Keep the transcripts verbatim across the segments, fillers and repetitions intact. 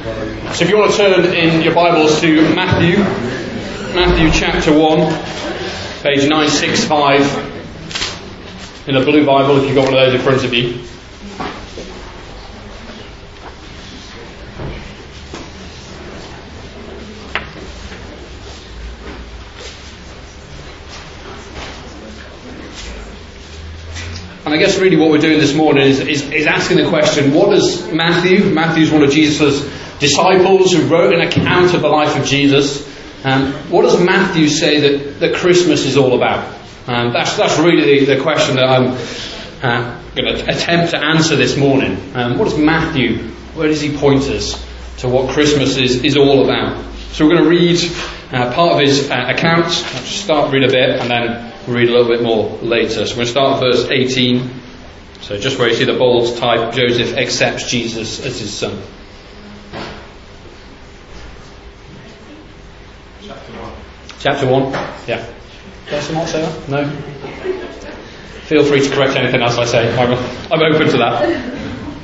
So if you want to turn in your Bibles to Matthew, Matthew chapter one, page nine sixty-five in a blue Bible, if you've got one of those in front of you. And I guess really what we're doing this morning is, is, is asking the question, what does Matthew, Matthew's one of Jesus' disciples who wrote an account of the life of Jesus, um, what does Matthew say that, that Christmas is all about? Um, that's, that's really the, the question that I'm uh, going to attempt to answer this morning. Um, what does Matthew, where does he point us to what Christmas is, is all about? So we're going to read uh, part of his uh, account. I'll just start, read a bit, and then we'll read a little bit more later. So we're going to start at verse eighteen. So just where you see the bold type, Joseph accepts Jesus as his son. Chapter one. Chapter one, yeah. Does someone say that? No? Feel free to correct anything else I say. I'm, I'm open to that.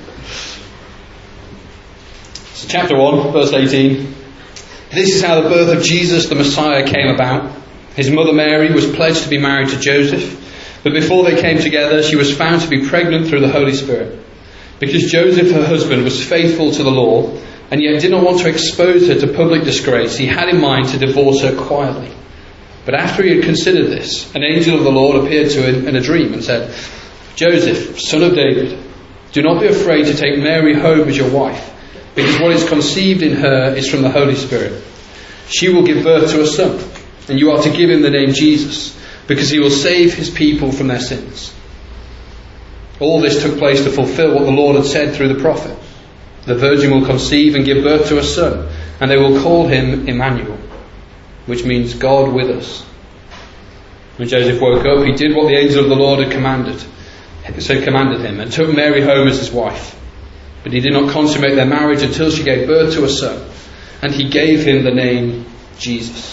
So chapter one, verse eighteen. This is how the birth of Jesus the Messiah came about. His mother Mary was pledged to be married to Joseph, but before they came together she was found to be pregnant through the Holy Spirit. Because Joseph, her husband, was faithful to the law and yet did not want to expose her to public disgrace, he had in mind to divorce her quietly. But after he had considered this, an angel of the Lord appeared to him in a dream and said, Joseph, son of David, do not be afraid to take Mary home as your wife, because what is conceived in her is from the Holy Spirit. She will give birth to a son, and you are to give him the name Jesus, because he will save his people from their sins. All this took place to fulfill what the Lord had said through the prophet. The virgin will conceive and give birth to a son, and they will call him Emmanuel, which means God with us. When Joseph woke up, he did what the angel of the Lord had commanded, so commanded him, and took Mary home as his wife. But he did not consummate their marriage until she gave birth to a son, and he gave him the name Jesus.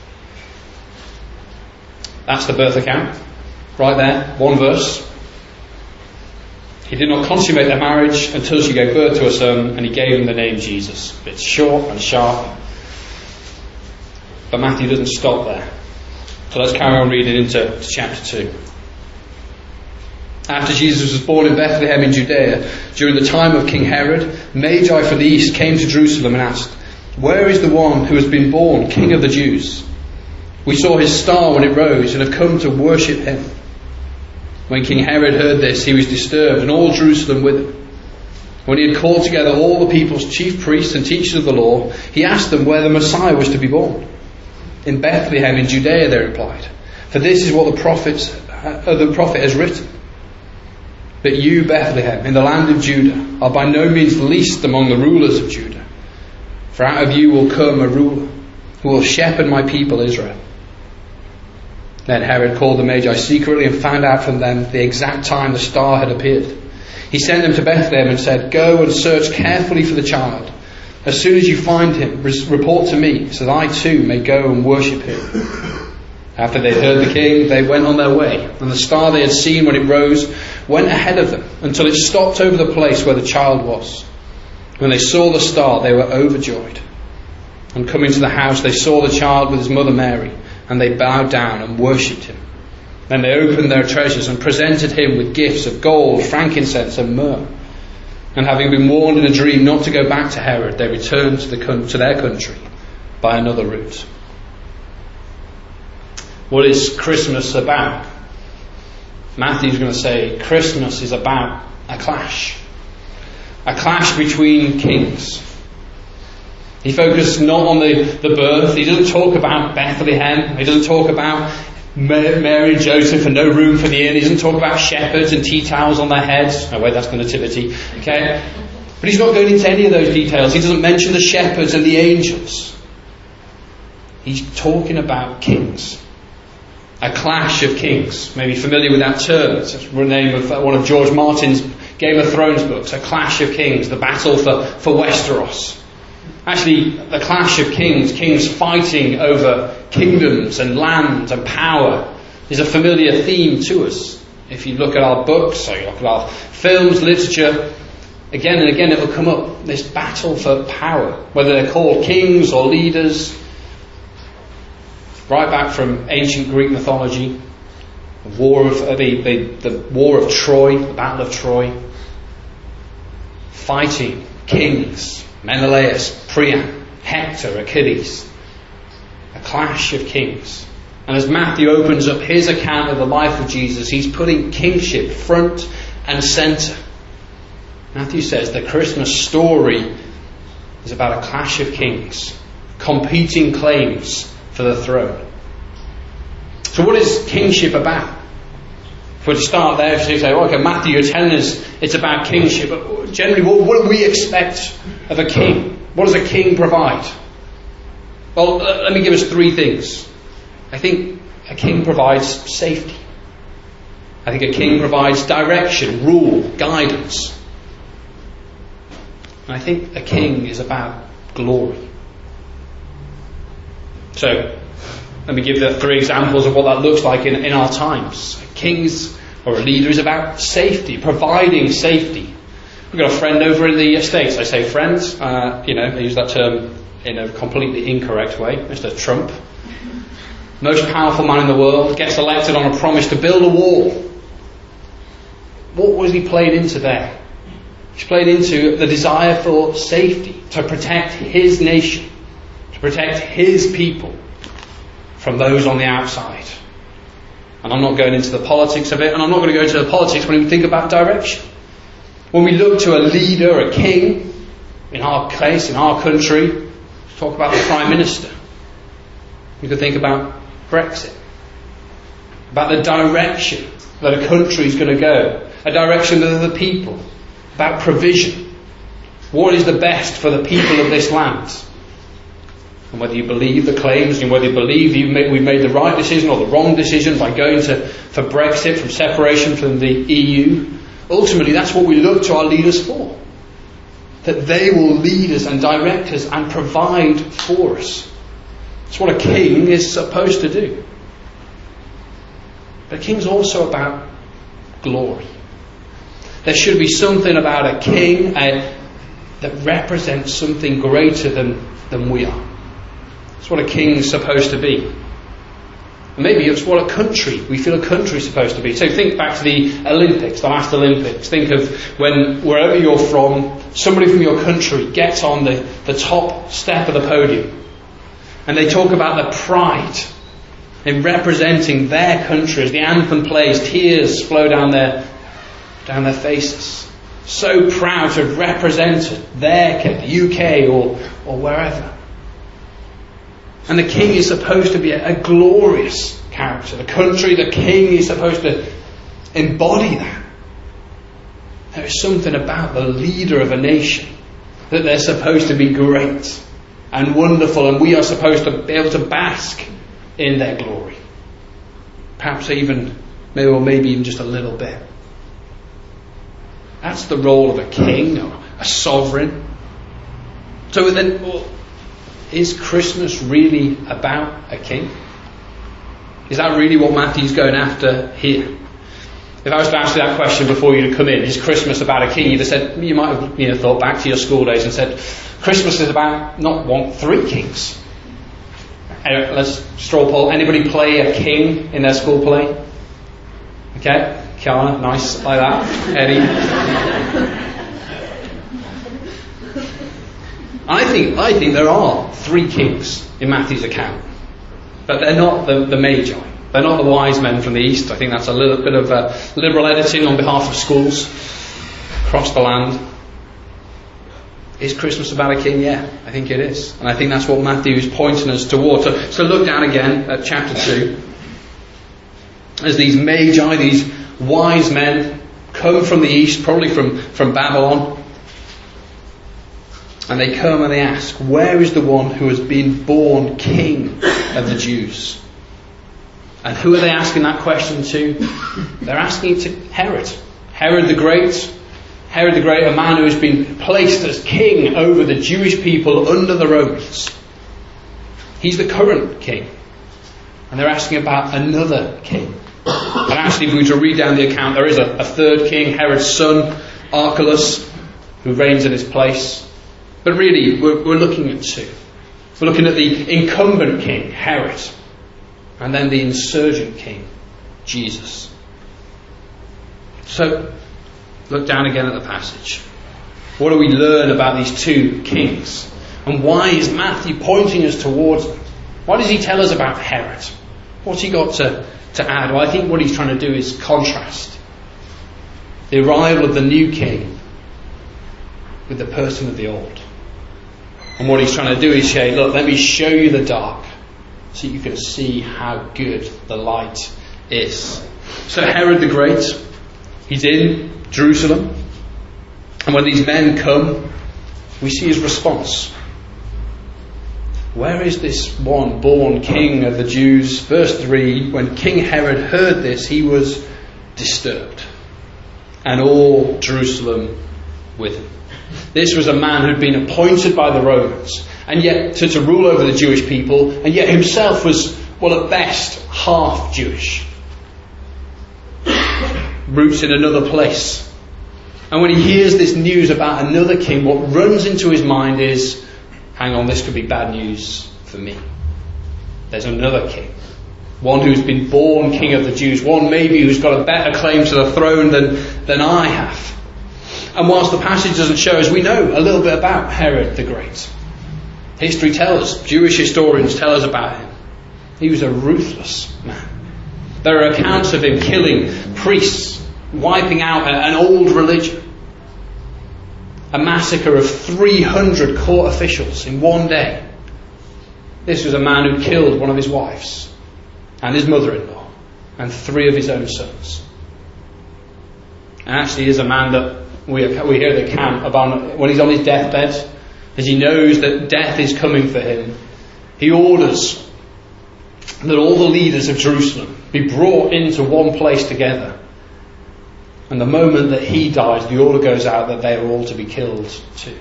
That's the birth account. Right there, one verse. He did not consummate their marriage until she gave birth to a son, and he gave him the name Jesus. It's short and sharp. But Matthew doesn't stop there. So let's carry on reading into chapter two. After Jesus was born in Bethlehem in Judea, during the time of King Herod, Magi from the east came to Jerusalem and asked, Where is the one who has been born King of the Jews? We saw his star when it rose and have come to worship him. When King Herod heard this, he was disturbed, and all Jerusalem with him. When he had called together all the people's chief priests and teachers of the law, he asked them where the Messiah was to be born. In Bethlehem in Judea, they replied, for this is what the prophets, uh, the prophet has written. But you, Bethlehem, in the land of Judah, are by no means least among the rulers of Judah. For out of you will come a ruler who will shepherd my people Israel. Then Herod called the Magi secretly and found out from them the exact time the star had appeared. He sent them to Bethlehem and said, Go and search carefully for the child. As soon as you find him, report to me, so that I too may go and worship him. After they heard the king, they went on their way, and the star they had seen when it rose went ahead of them until it stopped over the place where the child was. When they saw the star, they were overjoyed. And coming to the house, they saw the child with his mother Mary, and they bowed down and worshipped him. Then they opened their treasures and presented him with gifts of gold, frankincense, and myrrh. And having been warned in a dream not to go back to Herod, they returned to, the, to their country by another route. What is Christmas about? Matthew's going to say Christmas is about a clash. A clash between kings. He focused not on the, the birth. He doesn't talk about Bethlehem. He doesn't talk about Mary and Joseph and no room for the inn. He doesn't talk about shepherds and tea towels on their heads. Oh wait, that's the nativity. Okay? But he's not going into any of those details. He doesn't mention the shepherds and the angels. He's talking about kings. A clash of kings. Maybe familiar with that term. It's the name of one of George Martin's Game of Thrones books. A clash of kings. The battle for, for Westeros. Actually, the clash of kings, kings fighting over kingdoms and land and power, is a familiar theme to us. If you look at our books, or you look at our films, literature, Again and again it will come up, this battle for power, whether they're called kings or leaders, right back from ancient Greek mythology, the war of uh, the, the, the war of Troy, the Battle of Troy, fighting kings, Menelaus, Priam, Hector, Achilles, a clash of kings. And as Matthew opens up his account of the life of Jesus, he's putting kingship front and centre. Matthew says the Christmas story is about a clash of kings, competing claims for the throne. So what is kingship about? If we're to start there, if you say, okay, Matthew, you're telling us it's about kingship, but generally what, what do we expect of a king? What does a king provide? Well, let me give us three things. I think a king provides safety. I think a king provides direction, rule, guidance. And I think a king is about glory. So, let me give the three examples of what that looks like in, in our times. Kings or a leader is about safety, providing safety. We've got a friend over in the States. I say friends, uh, you know, I use that term in a completely incorrect way. Mister Trump, most powerful man in the world, gets elected on a promise to build a wall. What was he played into there? He's played into the desire for safety, to protect his nation, to protect his people from those on the outside. And I'm not going into the politics of it, and I'm not going to go into the politics when we think about direction. When we look to a leader, a king, in our case, in our country, let's talk about the Prime Minister. We could think about Brexit, about the direction that a country is going to go, a direction of the people, about provision. What is the best for the people of this land? And whether you believe the claims and whether you believe you've made, we've made the right decision or the wrong decision by going to for Brexit, from separation from the E U, ultimately that's what we look to our leaders for. That they will lead us and direct us and provide for us. It's what a king is supposed to do. But a king's also about glory. There should be something about a king uh, that represents something greater than, than we are. It's what a king is supposed to be. And maybe it's what a country, we feel a country is supposed to be. So think back to the Olympics, the last Olympics. Think of when, wherever you're from, somebody from your country gets on the, the top step of the podium. And they talk about the pride in representing their country. As the anthem plays, tears flow down their down their faces. So proud to have represented their country, the U K or, or wherever. And the king is supposed to be a, a glorious character. The country, the king is supposed to embody that. There is something about the leader of a nation that they're supposed to be great and wonderful, and we are supposed to be able to bask in their glory. Perhaps even, maybe or maybe even just a little bit. That's the role of a king or a sovereign. So then, well, is Christmas really about a king? Is that really what Matthew's going after here? If I was to ask you that question before you'd come in, is Christmas about a king? You'd have said, you might have you know, thought back to your school days and said, Christmas is about not one, three kings. Anyway, let's straw poll. Anybody play a king in their school play? Okay, Kiana, nice, like that. Eddie. I think I think there are three kings in Matthew's account, but they're not the, the Magi. They're not the wise men from the east. I think that's a little bit of uh, liberal editing on behalf of schools across the land. Is Christmas about a king? Yeah, I think it is. And I think that's what Matthew is pointing us towards. So, so look down again at chapter two. As these Magi, these wise men, come from the east, probably from, from Babylon. And they come and they ask, where is the one who has been born king of the Jews? And who are they asking that question to? They're asking it to Herod. Herod the Great. Herod the Great, a man who has been placed as king over the Jewish people under the Romans. He's the current king. And they're asking about another king. And actually, if we were to read down the account, there is a, a third king, Herod's son, Archelaus, who reigns in his place. But really, we're, we're looking at two. We're looking at the incumbent king, Herod, and then the insurgent king, Jesus. So, look down again at the passage. What do we learn about these two kings? And why is Matthew pointing us towards them? Why does he tell us about Herod? What's he got to, to add? Well, I think what he's trying to do is contrast the arrival of the new king with the person of the old. And what he's trying to do is say, look, let me show you the dark so you can see how good the light is. So Herod the Great, he's in Jerusalem. And when these men come, we see his response. Where is this one born king of the Jews? Verse three, when King Herod heard this, he was disturbed, and all Jerusalem with him. This was a man who'd been appointed by the Romans, and yet to, to rule over the Jewish people, and yet himself was, well, at best, half Jewish. Roots in another place. And when he hears this news about another king, what runs into his mind is, hang on, this could be bad news for me. There's another king. One who's been born king of the Jews. One maybe who's got a better claim to the throne than, than I have. And whilst the passage doesn't show us, we know a little bit about Herod the Great. History tells us, Jewish historians tell us about him. He was a ruthless man. There are accounts of him killing priests, wiping out an old religion. A massacre of three hundred court officials in one day. This was a man who killed one of his wives and his mother-in-law and three of his own sons. And actually is a man that we, we hear the account about when he's on his deathbed, as he knows that death is coming for him, he orders that all the leaders of Jerusalem be brought into one place together. And the moment that he dies, the order goes out that they are all to be killed too.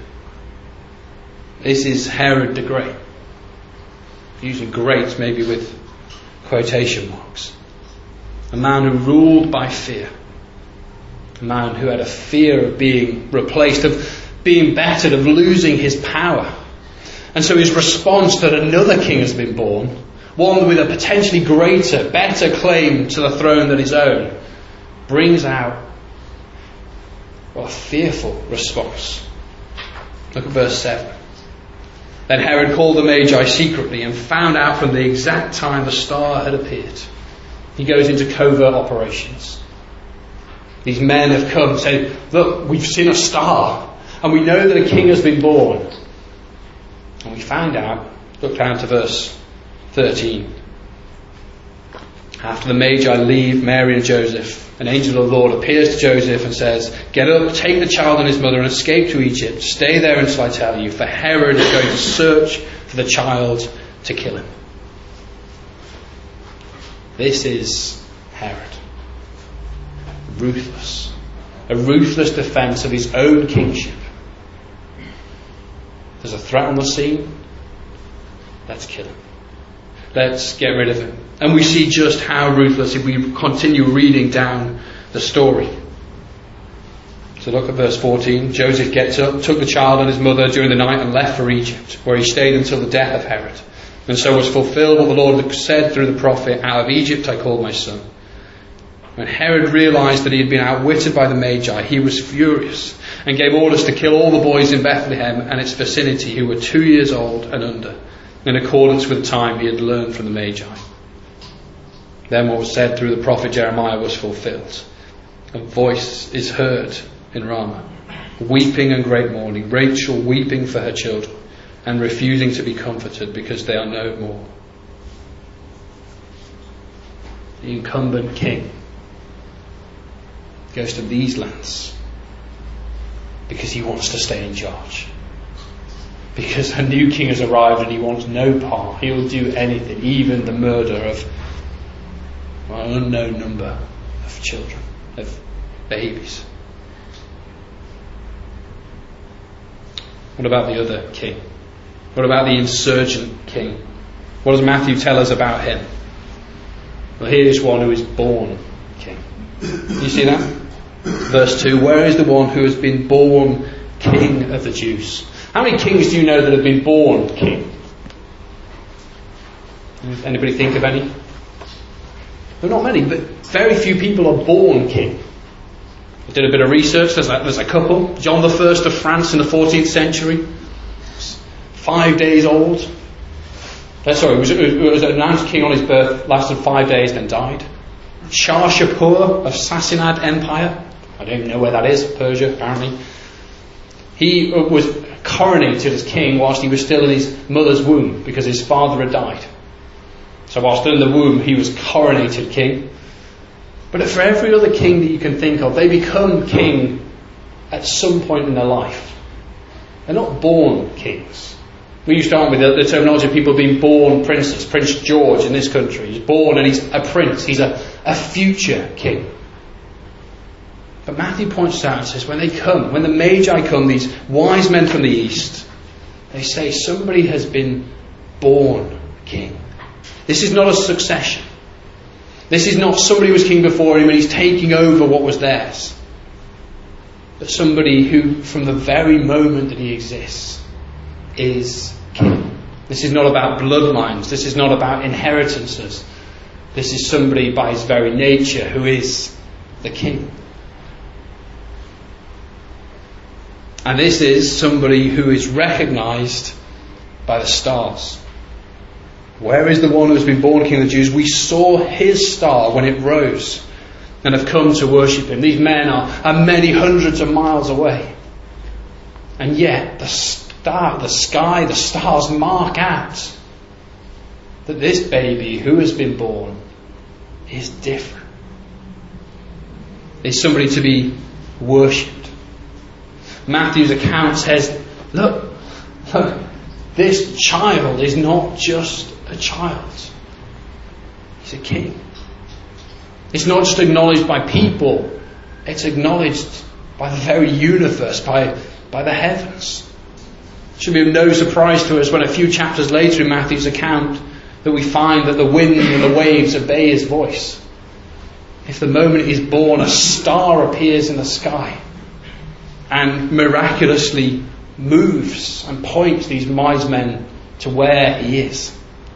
This is Herod the Great. Using great maybe with quotation marks. A man who ruled by fear. A man who had a fear of being replaced, of being bettered, of losing his power. And so his response that another king has been born, one with a potentially greater, better claim to the throne than his own, brings out well, a fearful response. Look at verse seven. Then Herod called the Magi secretly and found out from the exact time the star had appeared. He goes into covert operations. These men have come and said, look, we've seen a star and we know that a king has been born. And we found out, look down to verse thirteen. After the Magi leave Mary and Joseph, an angel of the Lord appears to Joseph and says, get up, take the child and his mother and escape to Egypt. Stay there until I tell you, for Herod is going to search for the child to kill him. This is Herod. Ruthless. A ruthless defence of his own kingship. There's a threat on the scene. Let's kill him. Let's get rid of him. And we see just how ruthless if we continue reading down the story. So look at verse fourteen. Joseph gets up, took the child and his mother during the night and left for Egypt, where he stayed until the death of Herod. And so was fulfilled what the Lord had said through the prophet, out of Egypt I called my son. When Herod realised that he had been outwitted by the Magi, he was furious and gave orders to kill all the boys in Bethlehem and its vicinity who were two years old and under, in accordance with the time he had learned from the Magi. Then what was said through the prophet Jeremiah was fulfilled. A voice is heard in Ramah, weeping and great mourning, Rachel weeping for her children and refusing to be comforted because they are no more. The incumbent king goes to these lands because he wants to stay in charge. Because a new king has arrived and he wants no part. He will do anything, even the murder of well, an unknown number of children, of babies. What about the other king? What about the insurgent king? What does Matthew tell us about him? Well, here's one who is born king. You see that? Verse two, where is the one who has been born King of the Jews. How many kings do you know that have been born king? Anybody think of any? There are not many, but very few people are born king. I did a bit of research. There's a, there's a couple. John the First of France in the fourteenth century. Five days old. Uh, sorry, was, was announced king on his birth, lasted five days, then died. Shah Shapur of Sassanid Empire. I don't even know where that is. Persia, apparently. He was coronated as king whilst he was still in his mother's womb because his father had died. So while still in the womb, he was coronated king. But for every other king that you can think of, they become king at some point in their life. They're not born kings. We used to start with the, the terminology of people being born princes. Prince George in this country, he's born and he's a prince. He's a, a future king. But Matthew points out and says, when they come, when the Magi come, these wise men from the east, they say somebody has been born king. This is not a succession. This is not somebody who was king before him and he's taking over what was theirs. But somebody who, from the very moment that he exists, is king. This is not about bloodlines. This is not about inheritances. This is somebody by his very nature who is the king. And this is somebody who is recognised by the stars. Where is the one who has been born King of the Jews? We saw his star when it rose and have come to worship him. These men are, are many hundreds of miles away. And yet the star, the sky, the stars mark out that this baby who has been born is different. Is somebody to be worshipped. Matthew's account says, look, look, this child is not just a child. He's a king. It's not just acknowledged by people, it's acknowledged by the very universe, by, by the heavens. It should be of no surprise to us when a few chapters later in Matthew's account that we find that the wind and the waves obey his voice. If the moment he's born, a star appears in the sky and miraculously moves and points these wise men to where he is.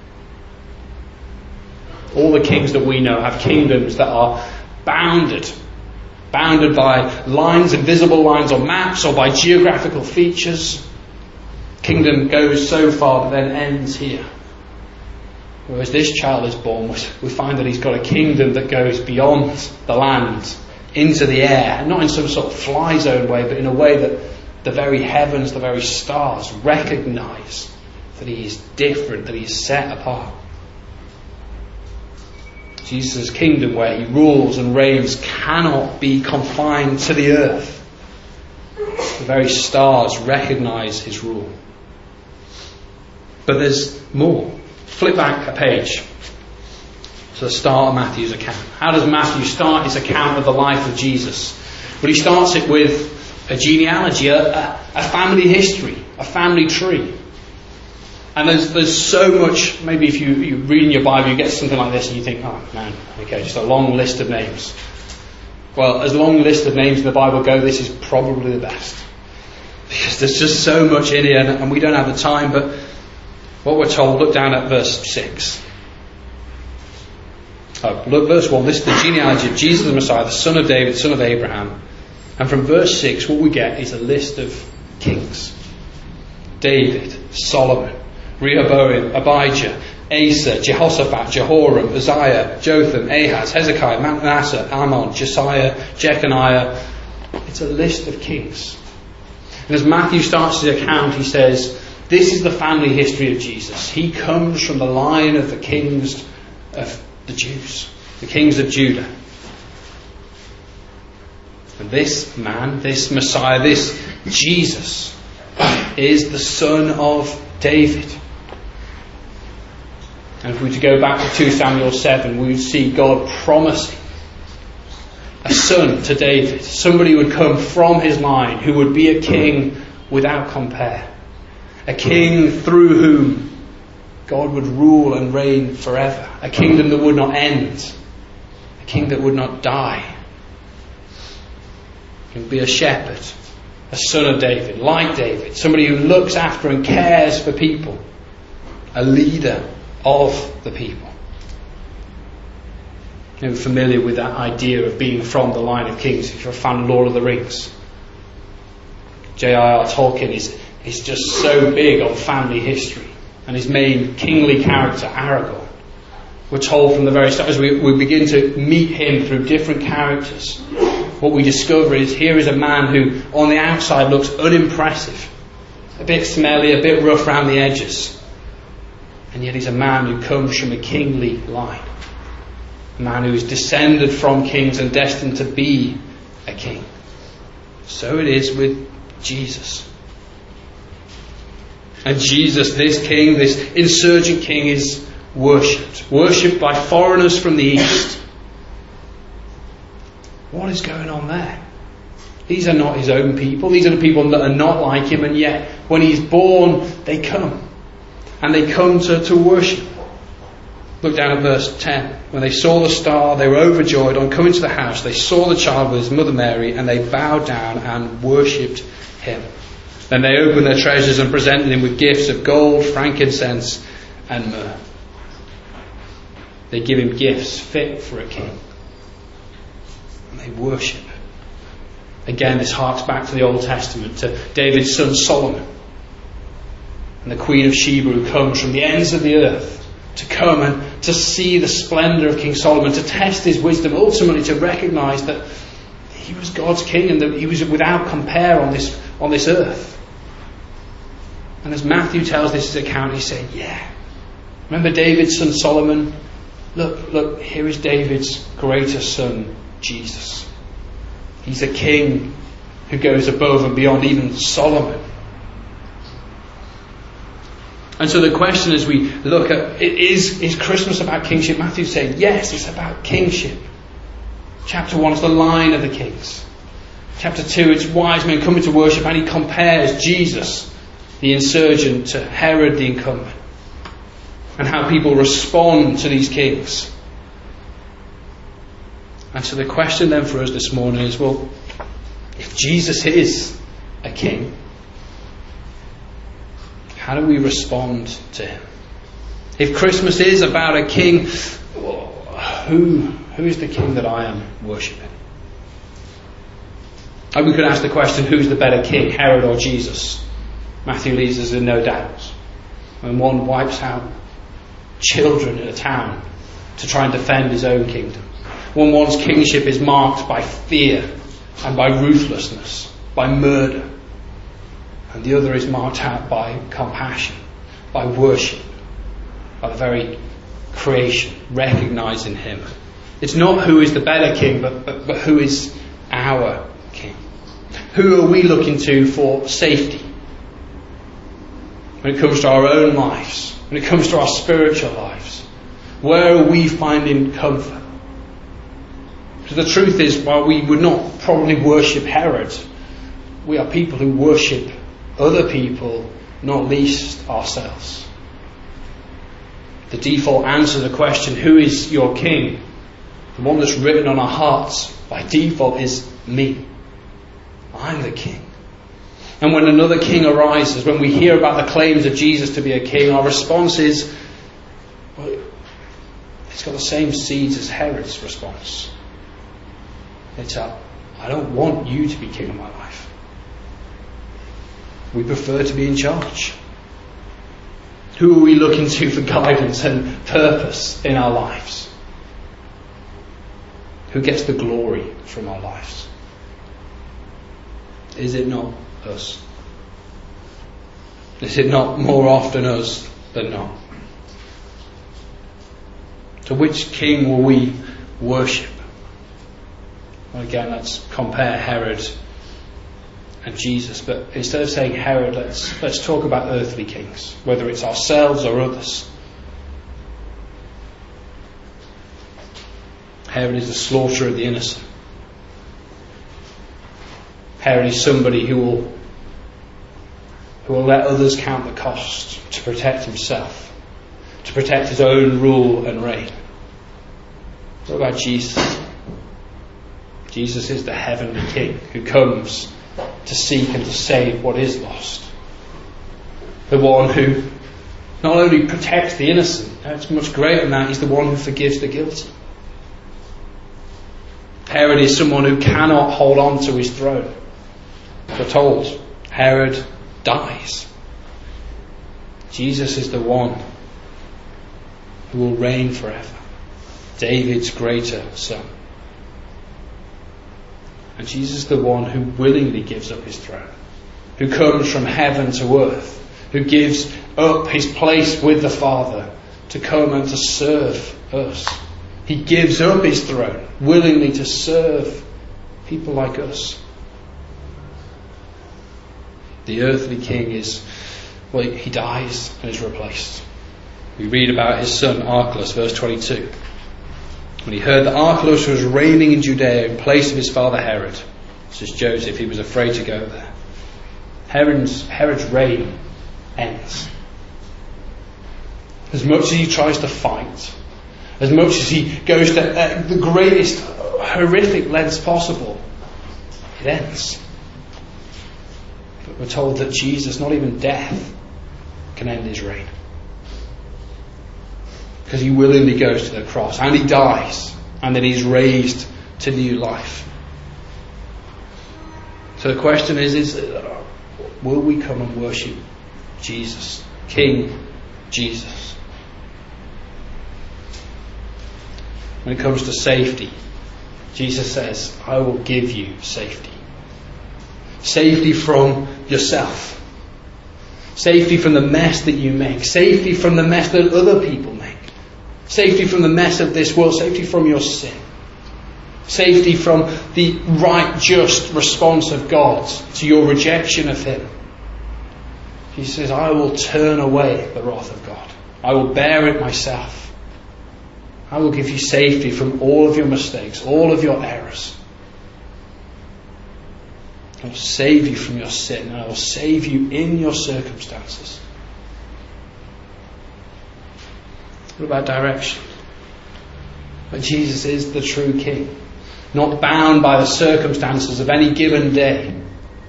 All the kings that we know have kingdoms that are bounded. Bounded by lines, invisible lines on maps, or by geographical features. Kingdom goes so far but then ends here. Whereas this child is born, we find that he's got a kingdom that goes beyond the land, into the air, not in some sort of fly zone way, but in a way that the very heavens, the very stars recognise that he is different, that he is set apart. Jesus' kingdom, where he rules and reigns, cannot be confined to the earth. The very stars recognise his rule. But there's more. Flip back a page to the start of Matthew's account. How does Matthew start his account of the life of Jesus? Well, he starts it with a genealogy, a, a, a family history, a family tree. And there's there's so much. Maybe if you, you read in your Bible, you get something like this and you think, oh man, okay, just a long list of names. Well, as long list of names in the Bible go, this is probably the best. Because there's just so much in here and we don't have the time. But what we're told, look down at verse six. Oh, look, verse one, this is the genealogy of Jesus the Messiah, the son of David, son of Abraham. And from verse six, what we get is a list of kings. David, Solomon, Rehoboam, Abijah, Asa, Jehoshaphat, Jehoram, Uzziah, Jotham, Ahaz, Hezekiah, Manasseh, Amon, Josiah, Jeconiah. It's a list of kings. And as Matthew starts his account, he says, this is the family history of Jesus. He comes from the line of the kings of the Jews, the kings of Judah. And this man, this Messiah, this Jesus is the son of David. And if we were to go back to two Samuel seven, we would see God promising a son to David, somebody who would come from his line, who would be a king without compare, a king through whom God would rule and reign forever, a kingdom that would not end, a king that would not die. He would be a shepherd a son of David, like David, somebody who looks after and cares for people, a leader of the people. You're familiar with that idea of being from the line of kings if you're a fan of Lord of the Rings. J R R Tolkien is, is just so big on family history, and his main kingly character, Aragorn, we're told from the very start, as we, we begin to meet him through different characters, what we discover is here is a man who on the outside looks unimpressive, a bit smelly, a bit rough around the edges, and yet he's a man who comes from a kingly line, a man who is descended from kings and destined to be a king. So it is with Jesus. And Jesus, this king, this insurgent king, is worshipped. Worshipped by foreigners from the east. What is going on there? These are not his own people. These are the people that are not like him, and yet when he's born, they come. And they come to, to worship. Look down at verse ten. When they saw the star, they were overjoyed. On coming to the house, they saw the child with his mother Mary, and they bowed down and worshipped him. Then they opened their treasures and presented him with gifts of gold, frankincense, and myrrh. They give him gifts fit for a king. And they worship. Again, this harks back to the Old Testament, to David's son Solomon, and the Queen of Sheba, who comes from the ends of the earth to come and to see the splendour of King Solomon, to test his wisdom, ultimately to recognise that he was God's king and that he was without compare on this on this earth. And as Matthew tells this account, he's saying, yeah, remember David's son Solomon? Look, look, here is David's greater son, Jesus. He's a king who goes above and beyond even Solomon. And so the question as we look at, is, is Christmas about kingship? Matthew said, yes, it's about kingship. Chapter one is the line of the kings. Chapter two, it's wise men coming to worship, and he compares Jesus, the insurgent, to Herod the incumbent, and how people respond to these kings. And so the question then for us this morning is, well, if Jesus is a king, how do we respond to him? If Christmas is about a king, who, who is the king that I am worshipping? And we could ask the question, who's the better king, Herod or Jesus? Matthew leaves us in no doubt. When one wipes out children in a town to try and defend his own kingdom. When one's kingship is marked by fear and by ruthlessness, by murder. And the other is marked out by compassion, by worship, by the very creation, recognising him. It's not who is the better king, but, but, but who is our king. Who are we looking to for safety? When it comes to our own lives, when it comes to our spiritual lives, where are we finding comfort? Because the truth is, while we would not probably worship Herod, we are people who worship other people, not least ourselves. The default answer to the question, who is your king? The one that's written on our hearts by default is me. I'm the king. And when another king arises, when we hear about the claims of Jesus to be a king, our response is, well, it's got the same seeds as Herod's response. It's a, I don't want you to be king of my life. We prefer to be in charge. Who are we looking to for guidance and purpose in our lives? Who gets the glory from our lives? Is it not us? Is it not more often us than not? To which king will we worship? Well, again, let's compare Herod and Jesus, but instead of saying Herod, let's let's talk about earthly kings, whether it's ourselves or others. Herod is the slaughterer of the innocent. Herod is somebody who will who will let others count the cost to protect himself, to protect his own rule and reign. What about Jesus? Jesus is the heavenly king who comes to seek and to save what is lost. The one who not only protects the innocent, it's much greater than that, he's the one who forgives the guilty. Herod is someone who cannot hold on to his throne. We're told Herod dies. Jesus is the one who will reign forever. David's greater son. And Jesus is the one who willingly gives up his throne, who comes from heaven to earth, who gives up his place with the Father to come and to serve us. He gives up his throne willingly to serve people like us. The earthly king is, well, he dies and is replaced. We read about his son Archelaus, verse twenty-two. When he heard that Archelaus was reigning in Judea in place of his father Herod, says Joseph, he was afraid to go there. Herod's, Herod's reign ends. As much as he tries to fight, as much as he goes to uh, the greatest horrific lengths possible, it ends. But we're told that Jesus, not even death, can end his reign. Because he willingly goes to the cross and he dies and then he's raised to new life. So the question is, is uh, will we come and worship Jesus, King Jesus? When it comes to safety, Jesus says, I will give you safety. Safety from yourself. Safety from the mess that you make. Safety from the mess that other people make. Safety from the mess of this world. Safety from your sin. Safety from the right, just response of God to your rejection of Him. He says, I will turn away the wrath of God. I will bear it myself. I will give you safety from all of your mistakes, all of your errors. I will save you from your sin, and I will save you in your circumstances. What about direction? But Jesus is the true King, not bound by the circumstances of any given day.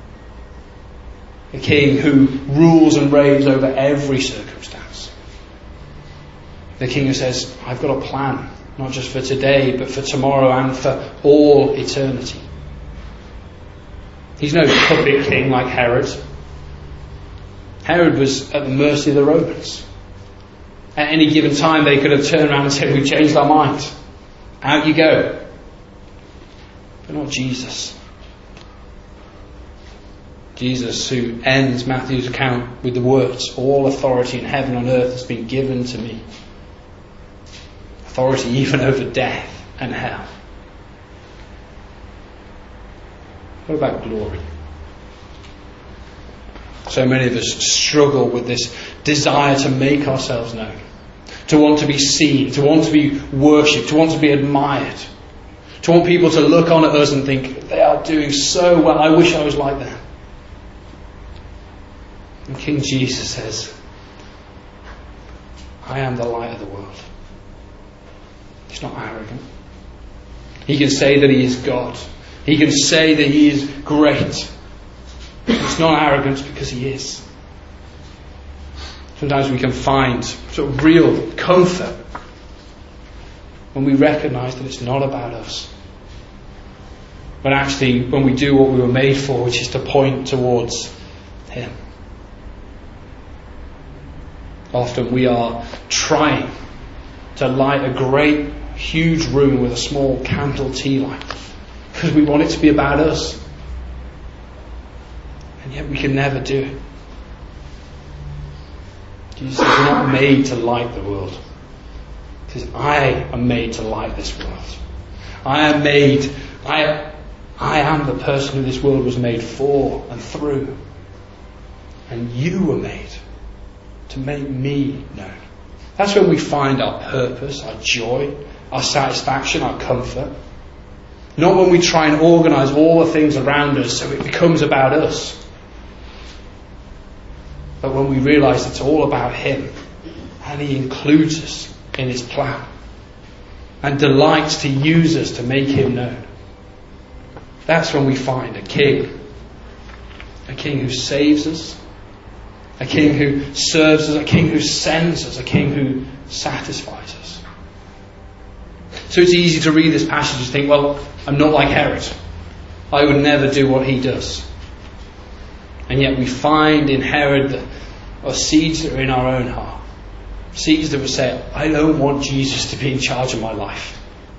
A King who rules and reigns over every circumstance. The King who says, I've got a plan, not just for today, but for tomorrow and for all eternity. He's no puppet king like Herod. Herod was at the mercy of the Romans. At any given time they could have turned around and said, we've changed our mind. Out you go. But not Jesus. Jesus, who ends Matthew's account with the words, all authority in heaven and earth has been given to me. Authority even over death and hell. What about glory? So many of us struggle with this desire to make ourselves known, to want to be seen, to want to be worshipped, to want to be admired, to want people to look on at us and think, they are doing so well, I wish I was like them. And King Jesus says, I am the light of the world. He's not arrogant. He can say that he is God. He can say that he is great. It's not arrogance because he is. Sometimes we can find sort of real comfort when we recognise that it's not about us. But actually, when we do what we were made for, which is to point towards him. Often we are trying to light a great, huge room with a small candle tea light because we want it to be about us. And yet we can never do it. Jesus is not made to light the world. He says, I am made to light this world. I am made, I, I am the person who this world was made for and through. And you were made to make me known. That's when we find our purpose, our joy, our satisfaction, our comfort. Not when we try and organise all the things around us so it becomes about us. But when we realise it's all about him and he includes us in his plan and delights to use us to make him known. That's when we find a king A king who saves us. A king who serves us. A king who sends us. A king who satisfies us. So it's easy to read this passage and think, well, I'm not like Herod. I would never do what he does. And yet we find in Herod the, or seeds that are in our own heart. Seeds that would say, I don't want Jesus to be in charge of my life.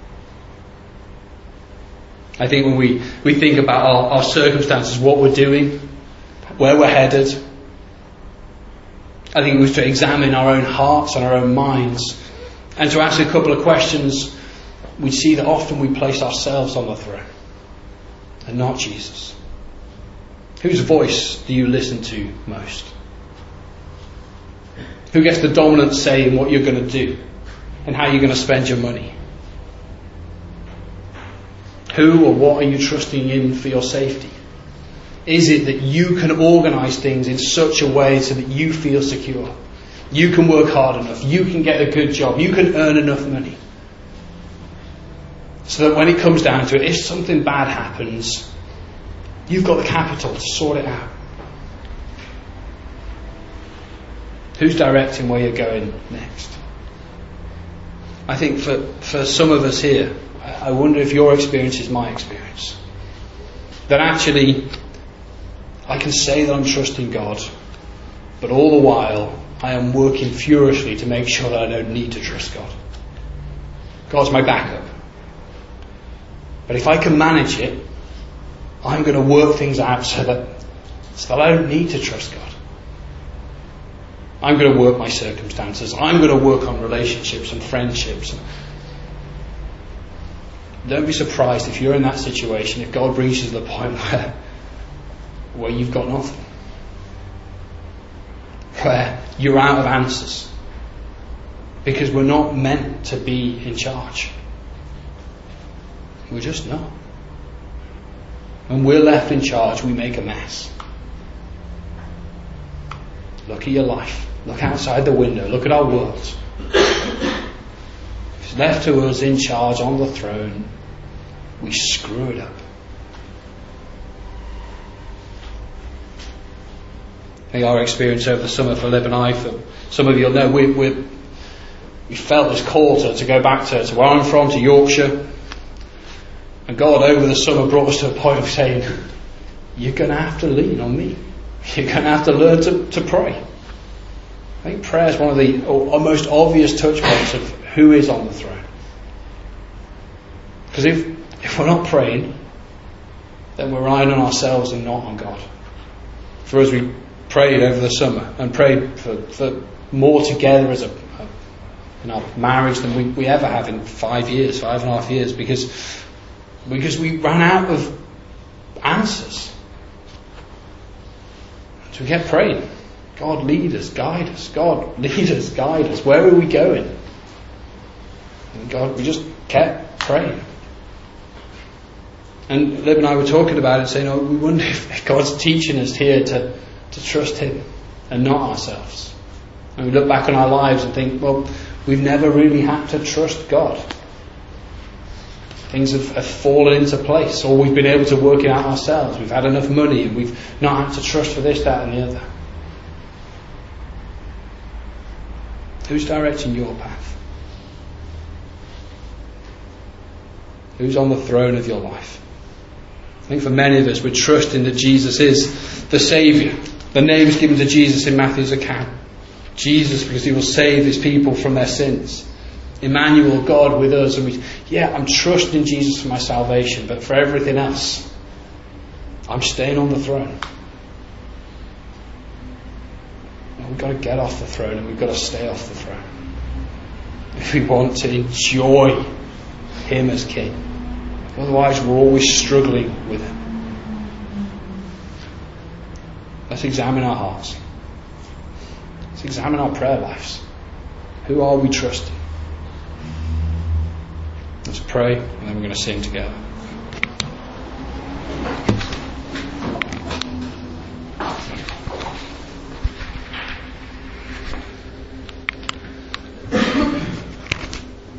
I think when we, we think about our, our circumstances, what we're doing, where we're headed, I think we have to examine our own hearts and our own minds and to ask a couple of questions. We see that often we place ourselves on the throne and not Jesus. Whose voice do you listen to most? Who gets the dominant say in what you're going to do and how you're going to spend your money? Who or what are you trusting in for your safety? Is it that you can organise things in such a way so that you feel secure? You can work hard enough. You can get a good job. You can earn enough money. So that when it comes down to it, if something bad happens, you've got the capital to sort it out. Who's directing where you're going next? I think for, for some of us here, I wonder if your experience is my experience. That actually, I can say that I'm trusting God, but all the while, I am working furiously to make sure that I don't need to trust God. God's my backup. But if I can manage it, I'm going to work things out so that, so that I don't need to trust God. I'm going to work my circumstances. I'm going to work on relationships and friendships. Don't be surprised if you're in that situation, if God brings you to the point where, where you've got nothing. Where you're out of answers. Because we're not meant to be in charge. We're just not. When we're left in charge, we make a mess. Look at your life. Look outside the window. Look at our world. If it's left to us in charge on the throne, we screw it up. I think our experience over the summer for Liv and I, for some of you will know, we, we, we felt this call to, to go back to, to where I'm from, to Yorkshire. And God over the summer brought us to a point of saying, you're going to have to lean on me. You're going to have to learn to, to pray. I think prayer is one of the most obvious touch points of who is on the throne. Because if, if we're not praying, then we're relying on ourselves and not on God. For us, we prayed over the summer and prayed for, for more together as a, a in our marriage than we, we ever have in five years, five and a half years, because because we ran out of answers. So we kept praying. God, lead us, guide us. God, lead us, guide us. Where are we going? And God, we just kept praying. And Liv and I were talking about it, saying, oh, we wonder if God's teaching us here to, to trust Him and not ourselves. And we look back on our lives and think, well, we've never really had to trust God. Things have, have fallen into place, or we've been able to work it out ourselves. We've had enough money and we've not had to trust for this, that and the other. Who's directing your path? Who's on the throne of your life? I think for many of us, we're trusting that Jesus is the Saviour. The name's given to Jesus in Matthew's account. Jesus, because He will save His people from their sins. Emmanuel, God with us. And we, yeah, I'm trusting Jesus for my salvation, but for everything else, I'm staying on the throne. We've got to get off the throne, and we've got to stay off the throne if we want to enjoy Him as King. Otherwise, we're always struggling with Him. Let's examine our hearts. Let's examine our prayer lives. Who are we trusting? Let's pray, and then we're going to sing together.